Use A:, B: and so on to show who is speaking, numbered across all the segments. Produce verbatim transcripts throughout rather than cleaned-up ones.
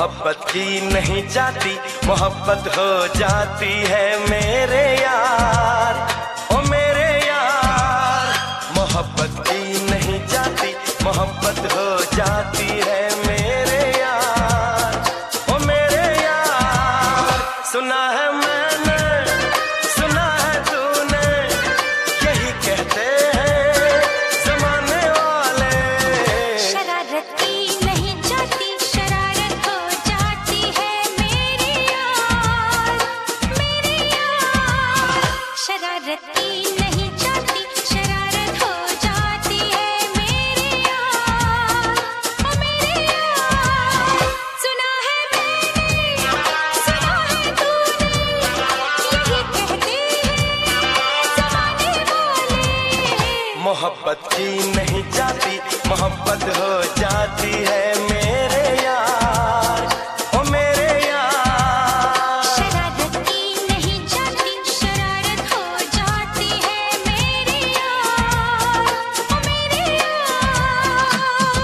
A: मोहब्बत की नहीं जाती, मोहब्बत हो जाती है मेरे यार, ओ मेरे यार। मोहब्बत की नहीं जाती, मोहब्बत हो जाती है मेरे यार, ओ मेरे यार। सुना है मैंने, सुना है तूने, यही कहते हैं जमाने वाले।
B: शरारत की नहीं जाती, शरारत हो जाती है मेरे यार, मेरे यार। शरारत की नहीं जाती, शरारत हो जाती है मेरे यार, ओ मेरे यार। सुना है मैंने, सुना है तूने, यही कहते हैं जमाने वाले।
A: मोहब्बत की नहीं जाती, मोहब्बत हो जाती है मेरे यार, ओ मेरे यार।
B: शरारत की नहीं जाती, शरारत हो जाती है मेरे यार, ओ मेरे यार।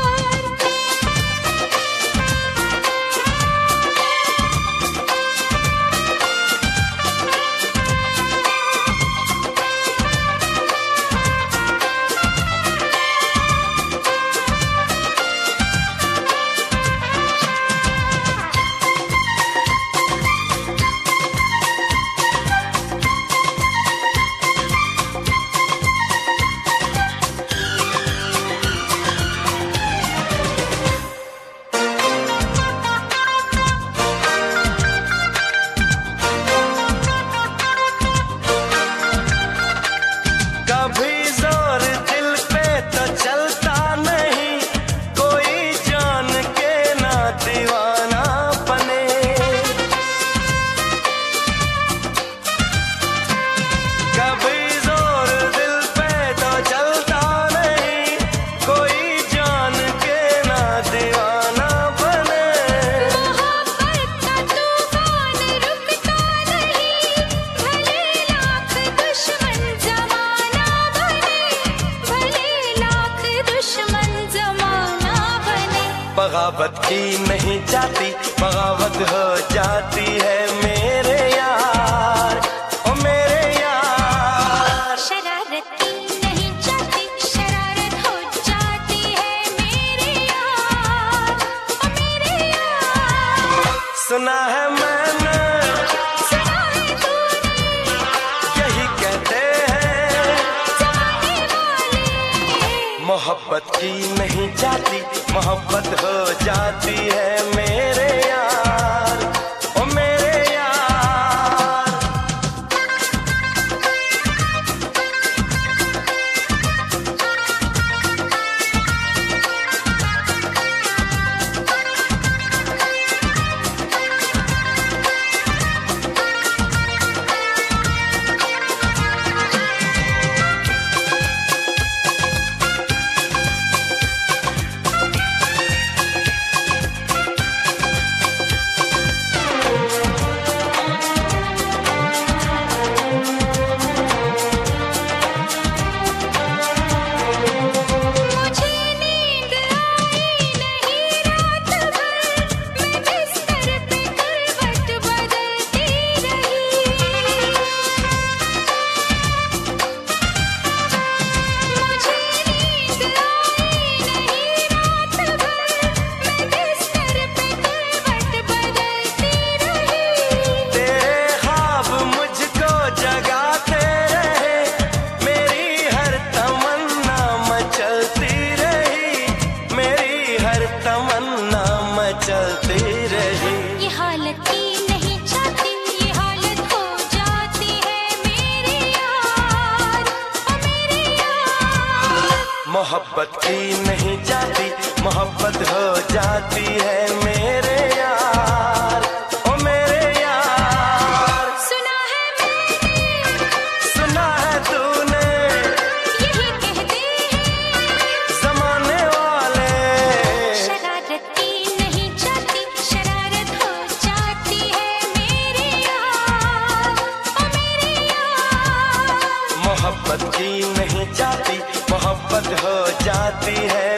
A: कभी जोर दिल पे तो चलता नहीं, कोई जान के ना दीवाना बने। कभी जोर दिल पे तो चलता नहीं, कोई जान के ना दीवाना बने।
B: मोहब्बत का तूफान रुकता नहीं, भले लाख दुश्मन जमाना बने, भले लाख दुश्मन जमाना बने।
A: बगावत की नहीं जाती, बगावत हो जाती है मेरे यार, ओ मेरे यार।
B: शरारत की नहीं जाती, शरारत हो जाती है मेरे यार, ओ मेरे यार।
A: सुना है मैंने,
B: सुना है तूने,
A: यही कहते हैं
B: जमाने वाले।
A: मोहब्बत की नहीं जाती, मोहब्बत हो जाती है मेरे यार, ओ मेरे यार।
B: मुझे नींद आई नहीं रात भर, मैं बिस्तर पे करवट बदलती रही। मुझे नींद आई नहीं रात भर, मैं बिस्तर पे करवट बदलती रही।
A: तेरे ख्वाब मुझको जगाते रहे, मेरी हर तमन्ना मचलती रही, मेरी हर तमन्ना मचलती रही।
B: ये हालत की नहीं जाती, ये हालत हो जाती है मेरे यार, ओ मेरे यार।
A: मोहब्बत की नहीं जाती, मोहब्बत हो जाती है मेरे यार, ओ मेरे यार।
B: सुना है मैंने,
A: सुना है तूने,
B: यही कहते हैं
A: जमाने वाले।
B: शरारत की नहीं जाती, शरारत हो जाती है मेरे यार, ओ मेरे यार।
A: मोहब्बत की नहीं जाती, मोहब्बत हो जाती है